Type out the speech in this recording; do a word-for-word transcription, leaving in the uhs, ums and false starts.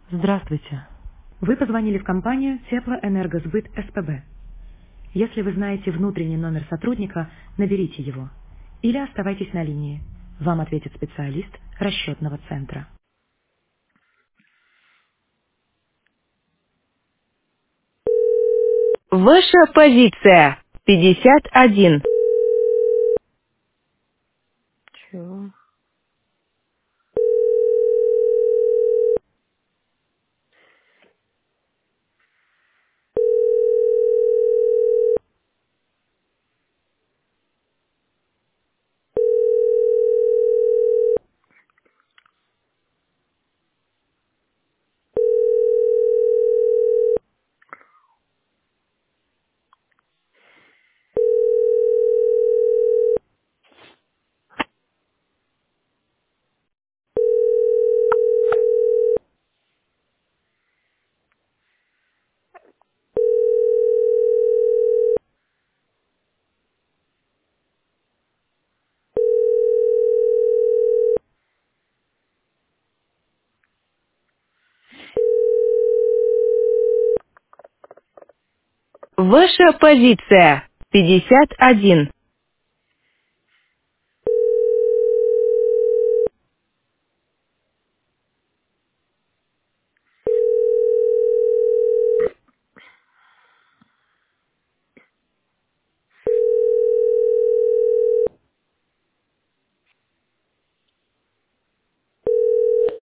Здравствуйте. Вы позвонили в компанию Теплоэнергосбыт СПБ. Если вы знаете внутренний номер сотрудника, наберите его. Или оставайтесь на линии. Вам ответит специалист расчетного центра. Ваша позиция пятьдесят один. Чё? Ваша позиция пятьдесят один.